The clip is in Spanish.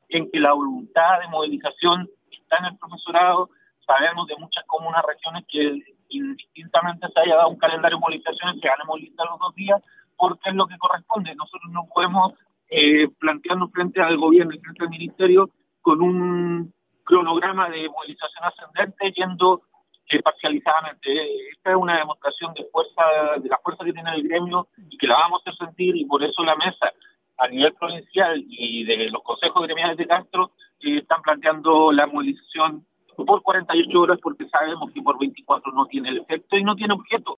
en que la voluntad de movilización está en el profesorado. Sabemos de muchas comunas, regiones que indistintamente se haya dado un calendario de movilizaciones, se van a movilizar los 2 días, porque es lo que corresponde. Nosotros no podemos plantearnos frente al gobierno y frente al ministerio con un cronograma de movilización ascendente yendo parcializadamente. Esta es una demostración de fuerza, de la fuerza que tiene el gremio y que la vamos a hacer sentir, y por eso la mesa a nivel provincial y de los consejos gremiales de Castro están planteando la movilización por 48 horas, porque sabemos que por 24 no tiene el efecto y no tiene objeto.